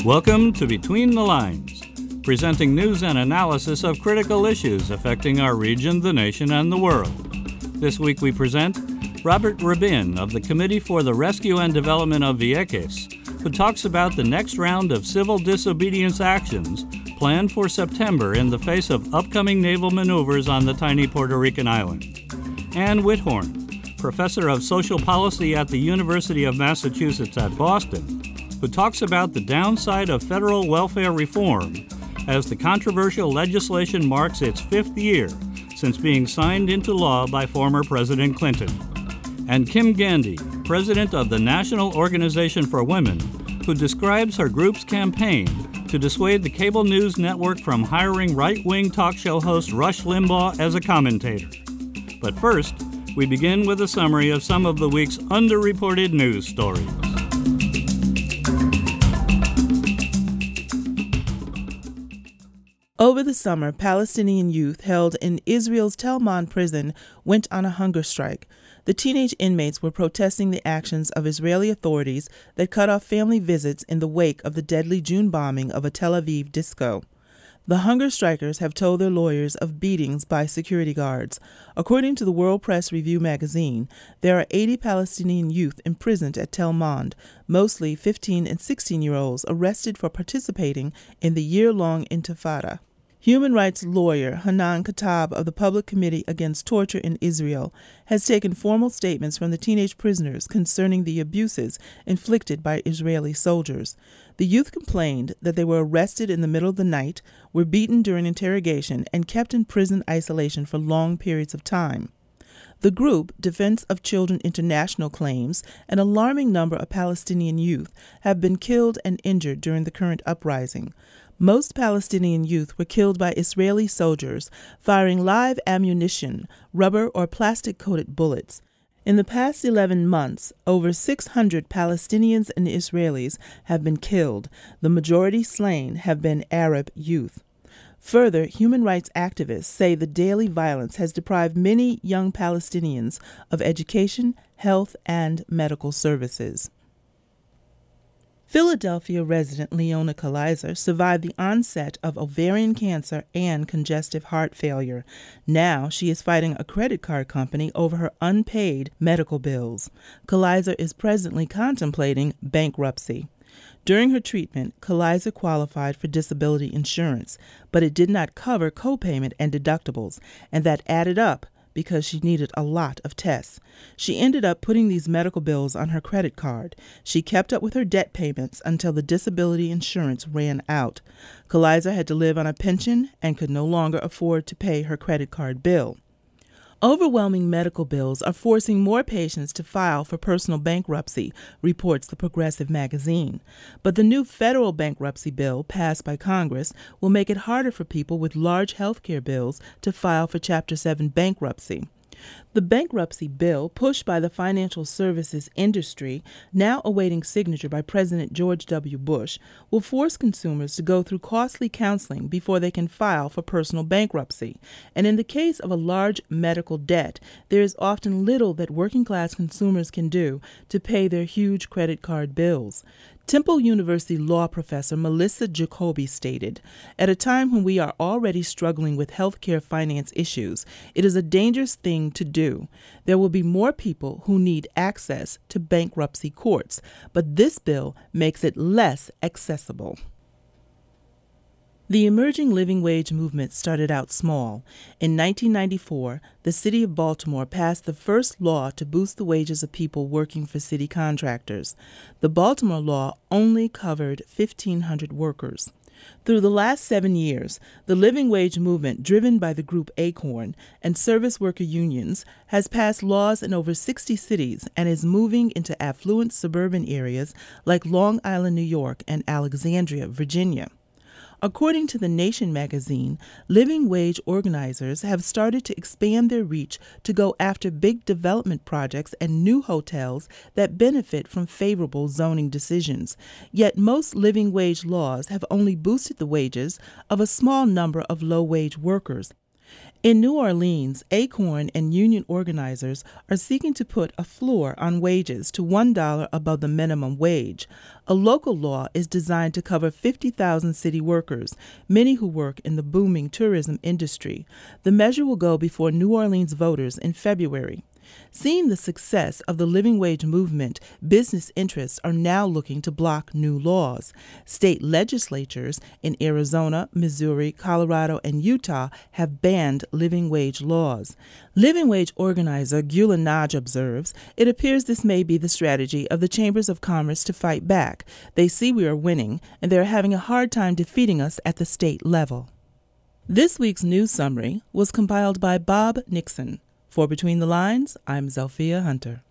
Welcome to Between the Lines, presenting news and analysis of critical issues affecting our region, the nation, and the world. This week we present Robert Rabin of the Committee for the Rescue and Development of Vieques, who talks about the next round of civil disobedience actions planned for September in the face of upcoming naval maneuvers on the tiny Puerto Rican island. Ann Whithorn, professor of social policy at the University of Massachusetts at Boston, who talks about the downside of federal welfare reform as the controversial legislation marks its 5th year since being signed into law by former President Clinton. And Kim Gandy, president of the National Organization for Women, who describes her group's campaign to dissuade the cable news network from hiring right-wing talk show host Rush Limbaugh as a commentator. But first, we begin with a summary of some of the week's underreported news stories. Over the summer, Palestinian youth held in Israel's Tel Mond prison went on a hunger strike. The teenage inmates were protesting the actions of Israeli authorities that cut off family visits in the wake of the deadly June bombing of a Tel Aviv disco. The hunger strikers have told their lawyers of beatings by security guards. According to the World Press Review magazine, there are 80 Palestinian youth imprisoned at Tel Mond, mostly 15 and 16-year-olds arrested for participating in the year-long Intifada. Human rights lawyer Hanan Katab of the Public Committee Against Torture in Israel has taken formal statements from the teenage prisoners concerning the abuses inflicted by Israeli soldiers. The youth complained that they were arrested in the middle of the night, were beaten during interrogation, and kept in prison isolation for long periods of time. The group, Defense of Children International, claims an alarming number of Palestinian youth have been killed and injured during the current uprising. Most Palestinian youth were killed by Israeli soldiers firing live ammunition, rubber or plastic-coated bullets. In the past 11 months, over 600 Palestinians and Israelis have been killed. The majority slain have been Arab youth. Further, human rights activists say the daily violence has deprived many young Palestinians of education, health, and medical services. Philadelphia resident Leona Kalizer survived the onset of ovarian cancer and congestive heart failure. Now she is fighting a credit card company over her unpaid medical bills. Kalizer is presently contemplating bankruptcy. During her treatment, Kalizer qualified for disability insurance, but it did not cover copayment and deductibles, and that added up because she needed a lot of tests. She ended up putting these medical bills on her credit card. She kept up with her debt payments until the disability insurance ran out. Kalizer had to live on a pension and could no longer afford to pay her credit card bill. Overwhelming medical bills are forcing more patients to file for personal bankruptcy, reports the Progressive magazine. But the new federal bankruptcy bill passed by Congress will make it harder for people with large health care bills to file for Chapter 7 bankruptcy. The bankruptcy bill, pushed by the financial services industry, now awaiting signature by President George W. Bush, will force consumers to go through costly counseling before they can file for personal bankruptcy. And in the case of a large medical debt, there is often little that working-class consumers can do to pay their huge credit card bills. Temple University law professor Melissa Jacoby stated, "At a time when we are already struggling with healthcare finance issues, it is a dangerous thing to do. There will be more people who need access to bankruptcy courts, but this bill makes it less accessible." The emerging living wage movement started out small. In 1994, the city of Baltimore passed the first law to boost the wages of people working for city contractors. The Baltimore law only covered 1,500 workers. Through the last 7 years, the living wage movement, driven by the group ACORN and service worker unions, has passed laws in over 60 cities and is moving into affluent suburban areas like Long Island, New York, and Alexandria, Virginia. According to The Nation magazine, living wage organizers have started to expand their reach to go after big development projects and new hotels that benefit from favorable zoning decisions. Yet most living wage laws have only boosted the wages of a small number of low-wage workers. In New Orleans, ACORN and union organizers are seeking to put a floor on wages to $1 above the minimum wage. A local law is designed to cover 50,000 city workers, many who work in the booming tourism industry. The measure will go before New Orleans voters in February. Seeing the success of the living wage movement, business interests are now looking to block new laws. State legislatures in Arizona, Missouri, Colorado, and Utah have banned living wage laws. Living wage organizer Gula Naj observes, it appears this may be the strategy of the chambers of commerce to fight back. They see we are winning, and they are having a hard time defeating us at the state level. This week's news summary was compiled by Bob Nixon. For Between the Lines, I'm Zelphia Hunter.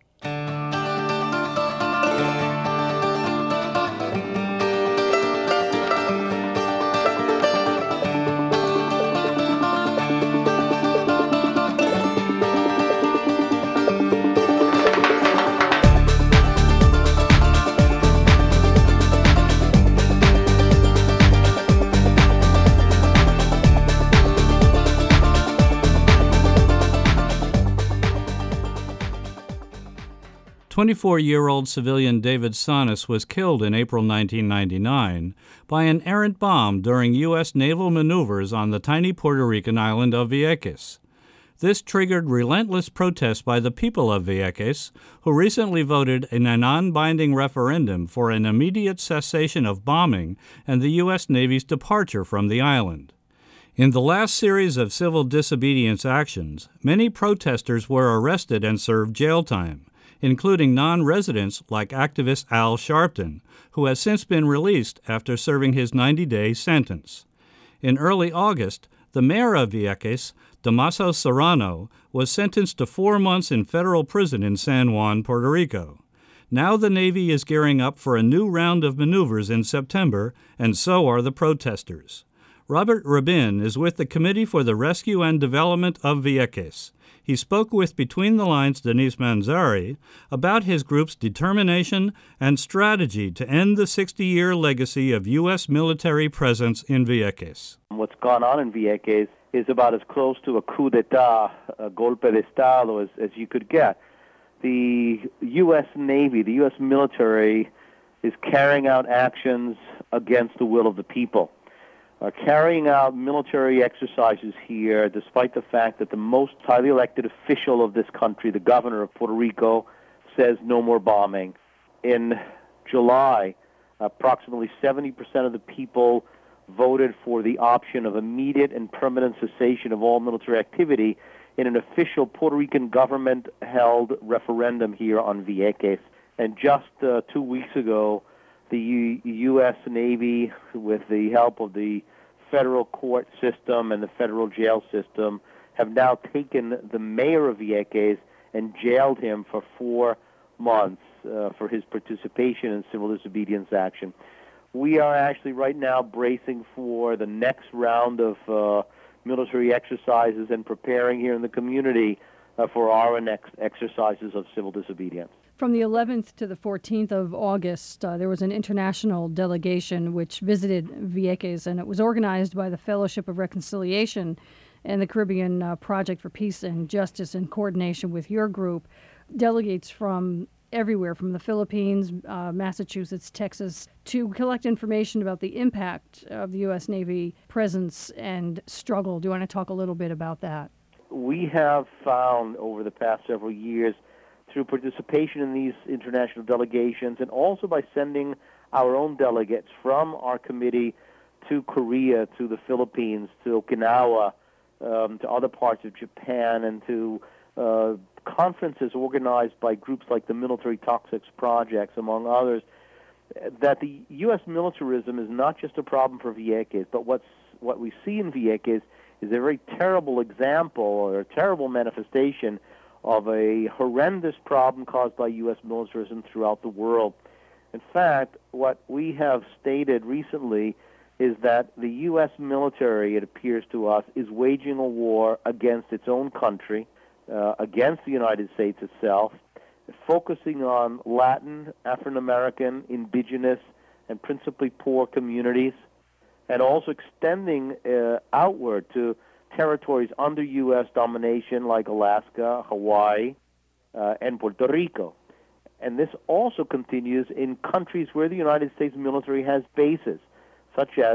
24-year-old civilian David Sonis was killed in April 1999 by an errant bomb during U.S. naval maneuvers on the tiny Puerto Rican island of Vieques. This triggered relentless protests by the people of Vieques, who recently voted in a non-binding referendum for an immediate cessation of bombing and the U.S. Navy's departure from the island. In the last series of civil disobedience actions, many protesters were arrested and served jail time, including non-residents like activist Al Sharpton, who has since been released after serving his 90-day sentence. In early August, the mayor of Vieques, Damaso Serrano, was sentenced to 4 months in federal prison in San Juan, Puerto Rico. Now the Navy is gearing up for a new round of maneuvers in September, and so are the protesters. Robert Rabin is with the Committee for the Rescue and Development of Vieques. He spoke with Between the Lines' Denise Manzari about his group's determination and strategy to end the 60-year legacy of U.S. military presence in Vieques. What's gone on in Vieques is about as close to a coup d'etat, a golpe de Estado, as you could get. The U.S. Navy, the U.S. military, is carrying out actions against the will of the people. Carrying out military exercises here, despite the fact that the most highly elected official of this country, the governor of Puerto Rico, says no more bombing. In July, approximately 70% of the people voted for the option of immediate and permanent cessation of all military activity in an official Puerto Rican government-held referendum here on Vieques. And just 2 weeks ago, the U.S. Navy, with the help of the federal court system and the federal jail system, have now taken the mayor of Vieques and jailed him for 4 months for his participation in civil disobedience action. We are actually right now bracing for the next round of military exercises and preparing here in the community for our next exercises of civil disobedience. From the 11th to the 14th of August, there was an international delegation which visited Vieques, and it was organized by the Fellowship of Reconciliation and the Caribbean Project for Peace and Justice in coordination with your group. Delegates from everywhere, from the Philippines, Massachusetts, Texas, to collect information about the impact of the U.S. Navy presence and struggle. Do you want to talk a little bit about that? We have found over the past several years, through participation in these international delegations and also by sending our own delegates from our committee to Korea, to the Philippines, to Okinawa, to other parts of Japan, and to conferences organized by groups like the Military Toxics Projects, among others, that the U.S. militarism is not just a problem for Vieques, but what we see in Vieques is a very terrible example or a terrible manifestation of a horrendous problem caused by U.S. militarism throughout the world. In fact, what we have stated recently is that the U.S. military, it appears to us, is waging a war against its own country, against the United States itself, focusing on Latin, African-American, indigenous, and principally poor communities, and also extending outward to territories under U.S. domination like Alaska, Hawaii, and Puerto Rico. And this also continues in countries where the United States military has bases, such as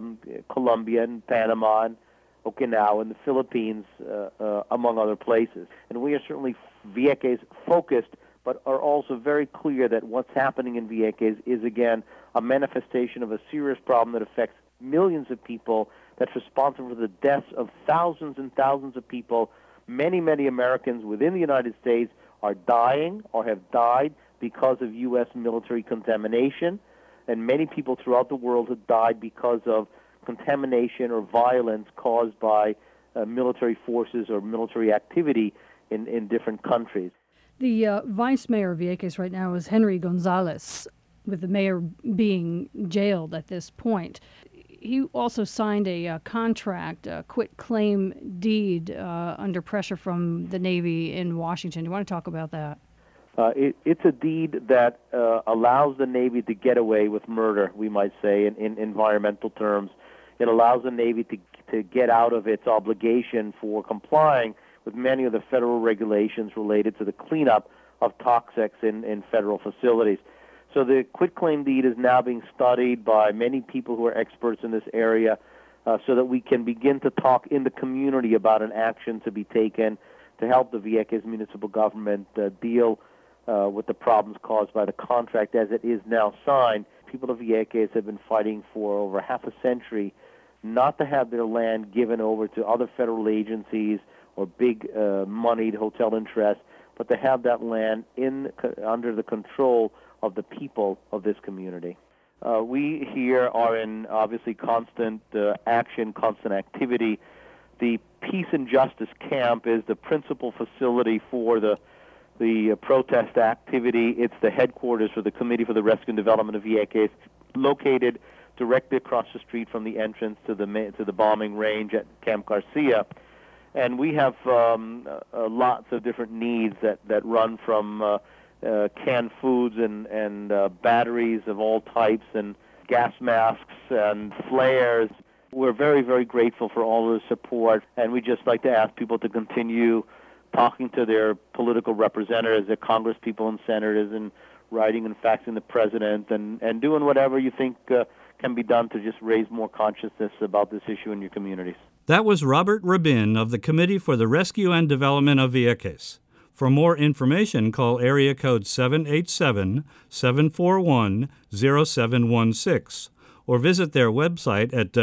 Colombia and Panama and Okinawa and the Philippines, among other places. And we are certainly Vieques focused, but are also very clear that what's happening in Vieques is, again, a manifestation of a serious problem that affects millions of people, that's responsible for the deaths of thousands and thousands of people. Many, many Americans within the United States are dying or have died because of U.S. military contamination, and many people throughout the world have died because of contamination or violence caused by military forces or military activity in different countries. The vice mayor of Vieques right now is Henry Gonzalez, with the mayor being jailed at this point. He also signed a contract, a quit-claim deed under pressure from the Navy in Washington. Do you want to talk about that? It's a deed that allows the Navy to get away with murder, we might say, in environmental terms. It allows the Navy to get out of its obligation for complying with many of the federal regulations related to the cleanup of toxics in federal facilities. So the quitclaim deed is now being studied by many people who are experts in this area so that we can begin to talk in the community about an action to be taken to help the Vieques municipal government deal with the problems caused by the contract as it is now signed. People of Vieques have been fighting for over half a century not to have their land given over to other federal agencies or big moneyed hotel interests, but to have that land under the control of the people of this community. We here are in obviously constant action, constant activity. The Peace and Justice Camp is the principal facility for the protest activity. It's the headquarters for the Committee for the Rescue and Development of Vieques, located directly across the street from the entrance to the bombing range at Camp Garcia. And we have lots of different needs that run from canned foods and batteries of all types and gas masks and flares. We're very, very grateful for all of the support, and we just like to ask people to continue talking to their political representatives, their congresspeople and senators, and writing and faxing the president, and doing whatever you think can be done to just raise more consciousness about this issue in your communities. That was Robert Rabin of the Committee for the Rescue and Development of Vieques. For more information, call area code 787-741-0716 or visit their website at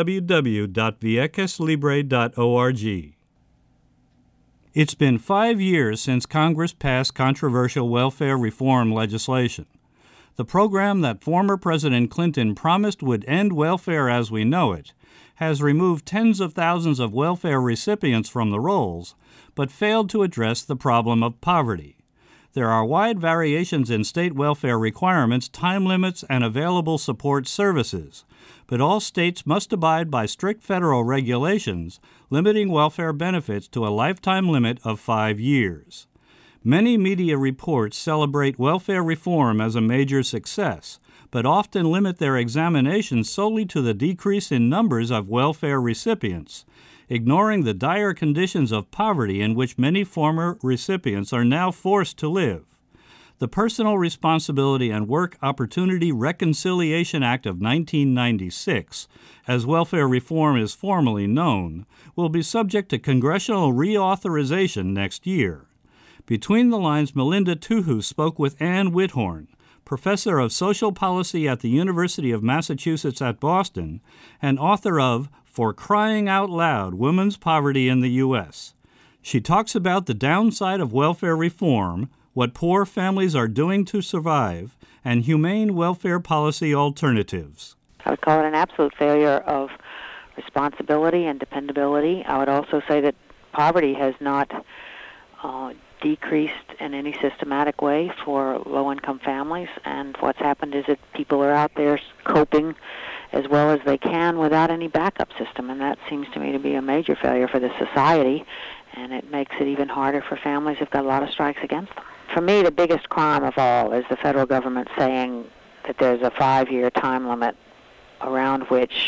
www.viequeslibre.org. It's been 5 years since Congress passed controversial welfare reform legislation. The program that former President Clinton promised would end welfare as we know it has removed tens of thousands of welfare recipients from the rolls, but failed to address the problem of poverty. There are wide variations in state welfare requirements, time limits, and available support services, but all states must abide by strict federal regulations limiting welfare benefits to a lifetime limit of 5 years. Many media reports celebrate welfare reform as a major success, but often limit their examination solely to the decrease in numbers of welfare recipients, ignoring the dire conditions of poverty in which many former recipients are now forced to live. The Personal Responsibility and Work Opportunity Reconciliation Act of 1996, as welfare reform is formally known, will be subject to congressional reauthorization next year. Between the lines, Melinda Tuhu spoke with Ann Whithorn, professor of social policy at the University of Massachusetts at Boston and author of For Crying Out Loud, Women's Poverty in the U.S. She talks about the downside of welfare reform, what poor families are doing to survive, and humane welfare policy alternatives. I would call it an absolute failure of responsibility and dependability. I would also say that poverty has not decreased in any systematic way for low-income families, and what's happened is that people are out there coping as well as they can without any backup system, and that seems to me to be a major failure for the society, and it makes it even harder for families who've got a lot of strikes against them. For me, the biggest crime of all is the federal government saying that there's a 5-year time limit around which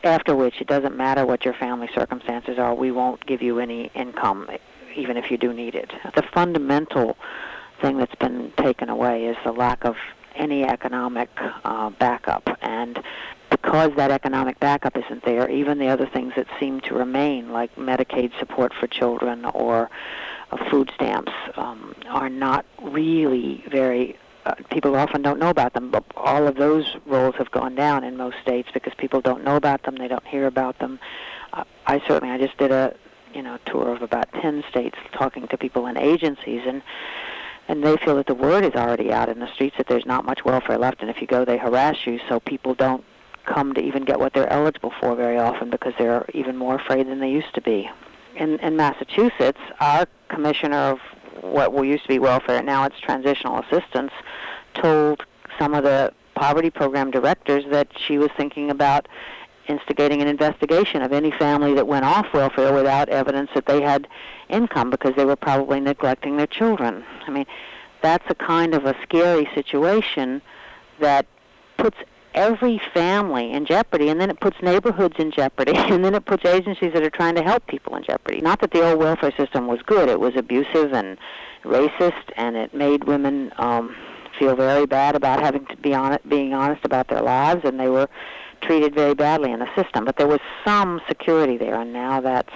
after which it doesn't matter what your family circumstances are, we won't give you any income, even if you do need it. The fundamental thing that's been taken away is the lack of any economic backup. And because that economic backup isn't there, even the other things that seem to remain, like Medicaid support for children or food stamps, are not really very... people often don't know about them, but all of those roles have gone down in most states because people don't know about them, they don't hear about them. I just did a tour of about 10 states talking to people in agencies, and they feel that the word is already out in the streets that there's not much welfare left, and if you go, they harass you, so people don't come to even get what they're eligible for very often because they're even more afraid than they used to be. In Massachusetts, our commissioner of what used to be welfare, now it's transitional assistance, told some of the poverty program directors that she was thinking about instigating an investigation of any family that went off welfare without evidence that they had income because they were probably neglecting their children. I mean, that's a kind of a scary situation that puts every family in jeopardy, and then it puts neighborhoods in jeopardy, and then it puts agencies that are trying to help people in jeopardy. Not that the old welfare system was good. It was abusive and racist, and it made women feel very bad about having to being honest about their lives, and they were treated very badly in the system. But there was some security there, and now that's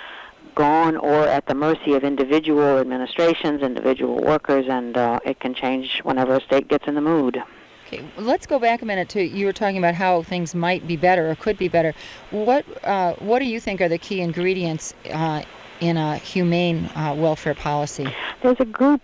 gone or at the mercy of individual administrations, individual workers, and it can change whenever a state gets in the mood. Okay, let's go back a minute to, you were talking about how things might be better or could be better. What do you think are the key ingredients in a humane welfare policy? There's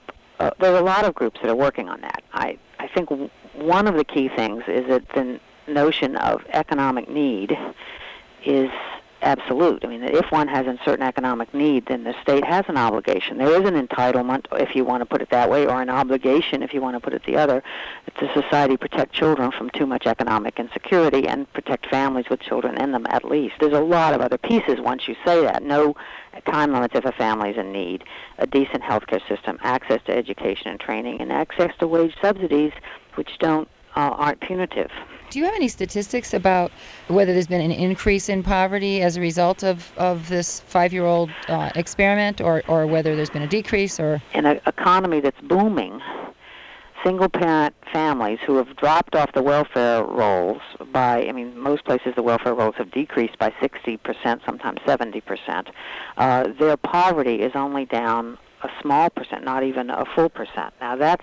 a lot of groups that are working on that. I think one of the key things is that the notion of economic need is absolute. I mean, if one has a certain economic need, then the state has an obligation. There is an entitlement, if you want to put it that way, or an obligation, if you want to put it the other, to society protect children from too much economic insecurity and protect families with children in them at least. There's a lot of other pieces once you say that. No time limits if a family's in need, a decent health care system, access to education and training, and access to wage subsidies, which aren't punitive. Do you have any statistics about whether there's been an increase in poverty as a result of this 5-year-old experiment, or whether there's been a decrease? Or in an economy that's booming, single-parent families who have dropped off the welfare rolls most places the welfare rolls have decreased by 60%, sometimes 70%. Their poverty is only down a small percent, not even a full percent. Now that's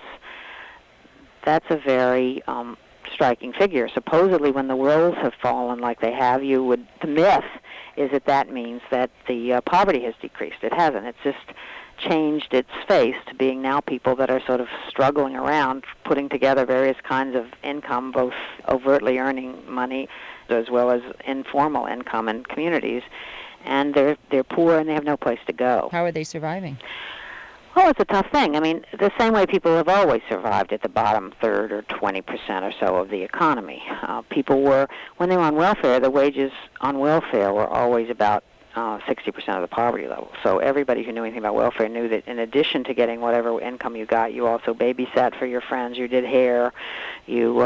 a very striking figure. Supposedly, when the rolls have fallen like they have, the myth is that means that the poverty has decreased. It hasn't. It's just changed its face to being now people that are sort of struggling around, putting together various kinds of income, both overtly earning money as well as informal income in communities, and they're poor and they have no place to go. How are they surviving? Oh, it's a tough thing. I mean, the same way people have always survived at the bottom third or 20% or so of the economy. People were, when they were on welfare, the wages on welfare were always about 60% of the poverty level. So everybody who knew anything about welfare knew that in addition to getting whatever income you got, you also babysat for your friends, you did hair, you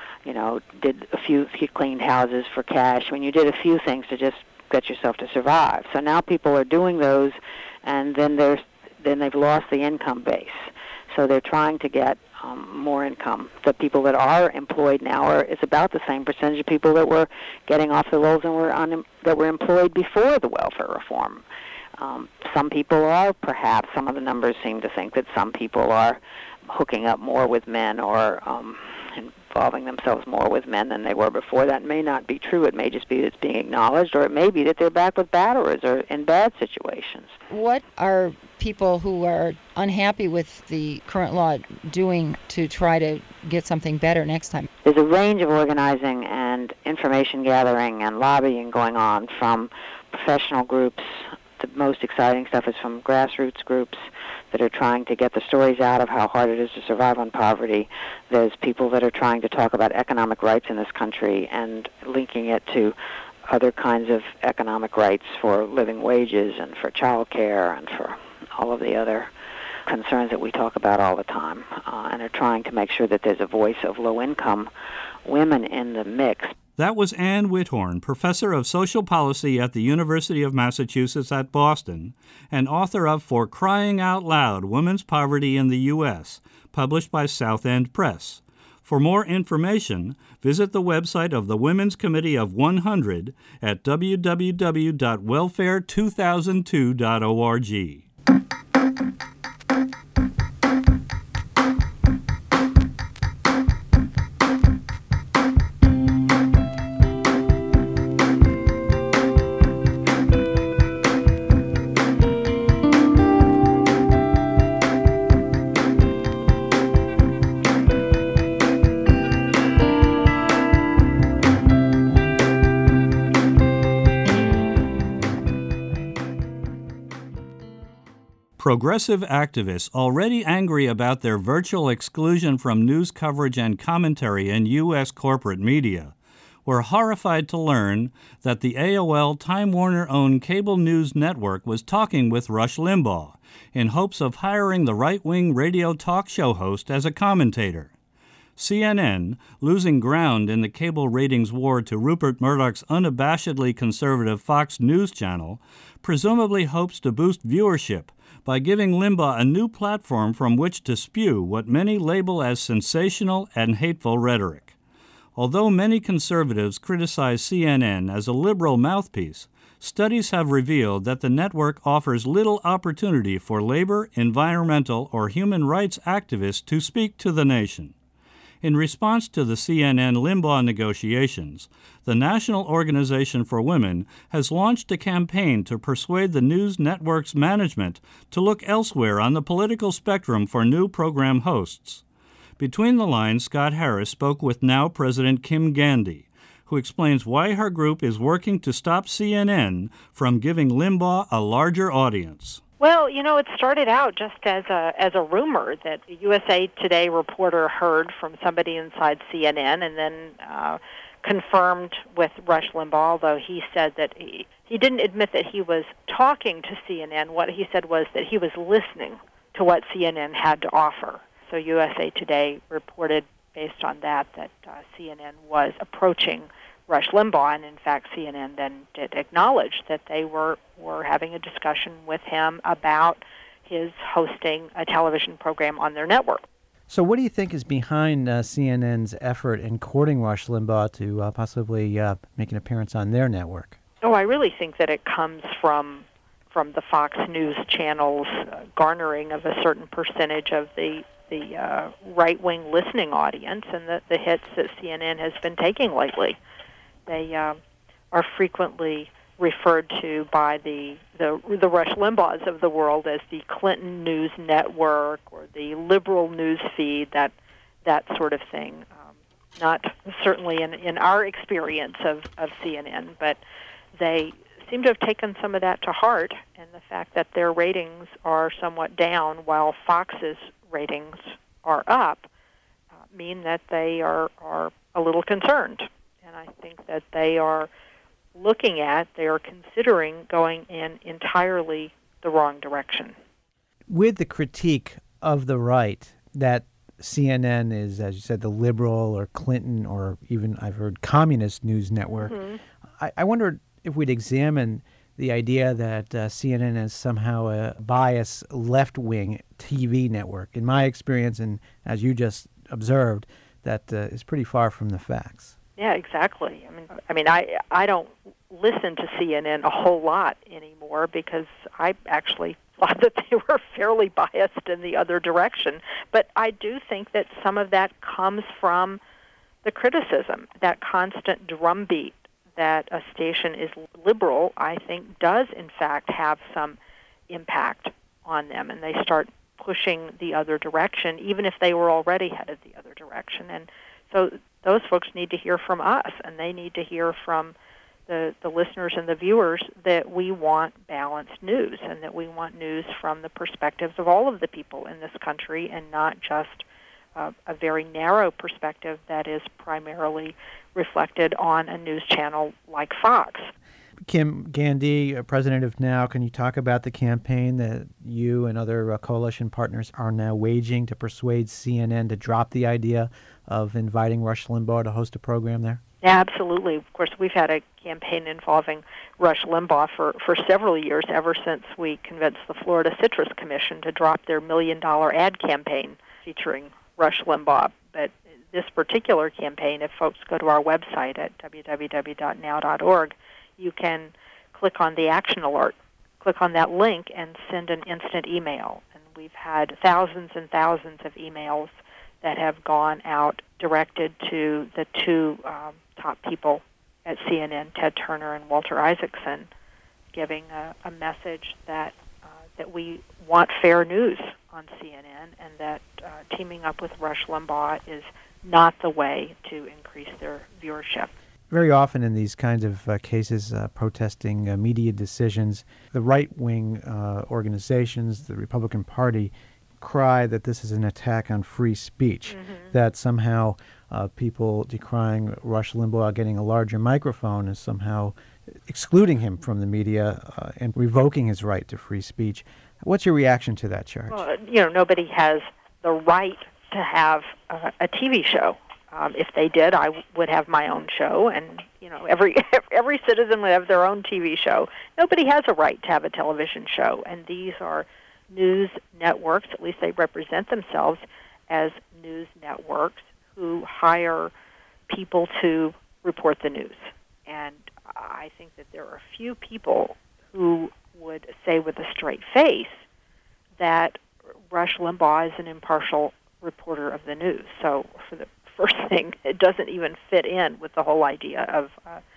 cleaned houses for cash. You did a few things to just get yourself to survive. So now people are doing those, and then they've lost the income base. So they're trying to get more income. The people that are employed now is about the same percentage of people that were getting off the rolls and that were employed before the welfare reform. Some people are, perhaps, some of the numbers seem to think that some people are hooking up more with men or involving themselves more with men than they were before. That may not be true. It may just be that it's being acknowledged, or it may be that they're back with batterers or in bad situations. What are people who are unhappy with the current law doing to try to get something better next time? There's a range of organizing and information gathering and lobbying going on from professional groups. The most exciting stuff is from grassroots groups that are trying to get the stories out of how hard it is to survive on poverty. There's people that are trying to talk about economic rights in this country and linking it to other kinds of economic rights for living wages and for child care and for all of the other concerns that we talk about all the time, and are trying to make sure that there's a voice of low-income women in the mix. That was Ann Whithorn, professor of social policy at the University of Massachusetts at Boston and author of For Crying Out Loud, Women's Poverty in the U.S., published by South End Press. For more information, visit the website of the Women's Committee of 100 at www.welfare2002.org. Progressive activists, already angry about their virtual exclusion from news coverage and commentary in U.S. corporate media, were horrified to learn that the AOL Time Warner-owned cable news network was talking with Rush Limbaugh in hopes of hiring the right-wing radio talk show host as a commentator. CNN, losing ground in the cable ratings war to Rupert Murdoch's unabashedly conservative Fox News channel, presumably hopes to boost viewership by giving Limbaugh a new platform from which to spew what many label as sensational and hateful rhetoric. Although many conservatives criticize CNN as a liberal mouthpiece, studies have revealed that the network offers little opportunity for labor, environmental, or human rights activists to speak to the nation. In response to the CNN-Limbaugh negotiations, the National Organization for Women has launched a campaign to persuade the news network's management to look elsewhere on the political spectrum for new program hosts. Between the lines, Scott Harris spoke with now President Kim Gandy, who explains why her group is working to stop CNN from giving Limbaugh a larger audience. Well, it started out just as a rumor that a USA Today reporter heard from somebody inside CNN and then confirmed with Rush Limbaugh, although he said that he didn't admit that he was talking to CNN. What he said was that he was listening to what CNN had to offer. So USA Today reported based on that CNN was approaching Rush Limbaugh, and in fact CNN then did acknowledge that they were having a discussion with him about his hosting a television program on their network. So what do you think is behind CNN's effort in courting Rush Limbaugh to possibly make an appearance on their network? Oh, I really think that it comes from the Fox News channel's garnering of a certain percentage of the right-wing listening audience and the hits that CNN has been taking lately. They are frequently referred to by the Rush Limbaughs of the world as the Clinton News Network or the liberal news feed, that sort of thing. Not certainly in our experience of CNN, but they seem to have taken some of that to heart, and the fact that their ratings are somewhat down while Fox's ratings are up mean that they are a little concerned. And I think that they are considering going in entirely the wrong direction. With the critique of the right that CNN is, as you said, the liberal or Clinton or even I've heard communist news network, I wondered if we'd examine the idea that CNN is somehow a biased left-wing TV network. In my experience, and as you just observed, that is pretty far from the facts. Yeah, exactly. I mean, I don't listen to CNN a whole lot anymore because I actually thought that they were fairly biased in the other direction. But I do think that some of that comes from the criticism, that constant drumbeat that a station is liberal, I think does in fact have some impact on them, and they start pushing the other direction, even if they were already headed the other direction. And so those folks need to hear from us, and they need to hear from the listeners and the viewers that we want balanced news and that we want news from the perspectives of all of the people in this country and not just a very narrow perspective that is primarily reflected on a news channel like Fox. Kim Gandy, president of NOW, can you talk about the campaign that you and other coalition partners are now waging to persuade CNN to drop the idea of inviting Rush Limbaugh to host a program there? Yeah, absolutely. Of course, we've had a campaign involving Rush Limbaugh for several years, ever since we convinced the Florida Citrus Commission to drop their $1 million ad campaign featuring Rush Limbaugh. But this particular campaign, if folks go to our website at www.now.org, you can click on the action alert, click on that link, and send an instant email. And we've had thousands and thousands of emails that have gone out directed to the two top people at CNN, Ted Turner and Walter Isaacson, giving a message that we want fair news on CNN, and that teaming up with Rush Limbaugh is not the way to increase their viewership. Very often in these kinds of cases protesting media decisions, the right-wing organizations, the Republican Party, cry that this is an attack on free speech, that somehow people decrying Rush Limbaugh getting a larger microphone is somehow excluding him from the media and revoking his right to free speech. What's your reaction to that charge? Well, nobody has the right to have a TV show. If they did, I would have my own show, and every citizen would have their own TV show. Nobody has a right to have a television show, and these are news networks. At least they represent themselves as news networks who hire people to report the news. And I think that there are few people who would say with a straight face that Rush Limbaugh is an impartial reporter of the news. So for the first thing, it doesn't even fit in with the whole idea of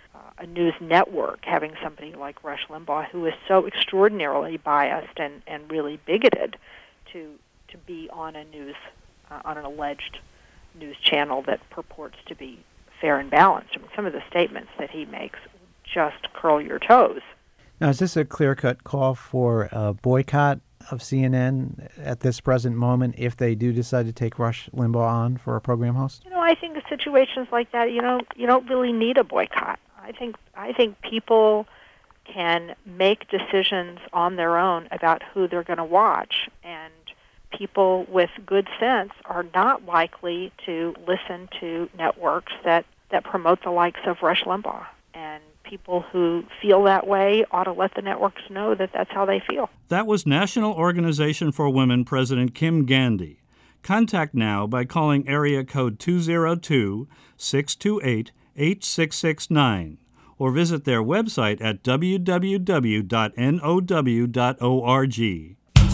a news network having somebody like Rush Limbaugh, who is so extraordinarily biased and really bigoted, to be on a on an alleged news channel that purports to be fair and balanced. I mean, some of the statements that he makes just curl your toes. Now, is this a clear-cut call for a boycott of CNN at this present moment if they do decide to take Rush Limbaugh on for a program host? I think in situations like that, you don't really need a boycott. I think people can make decisions on their own about who they're going to watch, and people with good sense are not likely to listen to networks that promote the likes of Rush Limbaugh. And people who feel that way ought to let the networks know that that's how they feel. That was National Organization for Women President Kim Gandy. Contact NOW by calling area code 202-628-8669 or visit their website at www.now.org.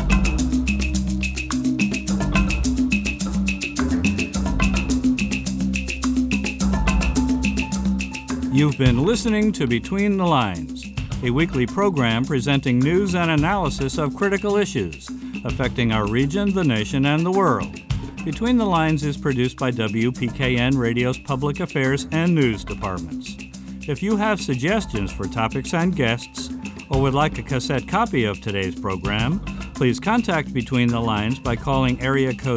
You've been listening to Between the Lines, a weekly program presenting news and analysis of critical issues affecting our region, the nation, and the world. Between the Lines is produced by WPKN Radio's Public Affairs and News departments. If you have suggestions for topics and guests, or would like a cassette copy of today's program, please contact Between the Lines by calling area code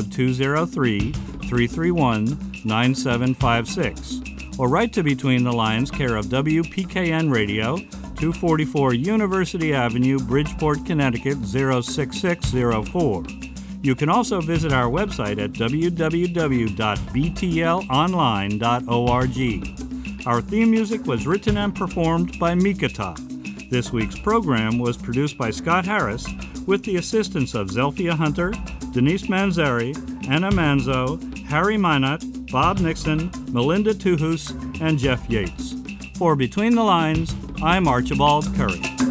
203-331-9756, or write to Between the Lines, care of WPKN Radio, 244 University Avenue, Bridgeport, Connecticut 06604. You can also visit our website at www.btlonline.org. Our theme music was written and performed by Mikata. This week's program was produced by Scott Harris with the assistance of Zelphia Hunter, Denise Manzari, Anna Manzo, Harry Minot, Bob Nixon, Melinda Tuhus, and Jeff Yates. For Between the Lines, I'm Archibald Curry.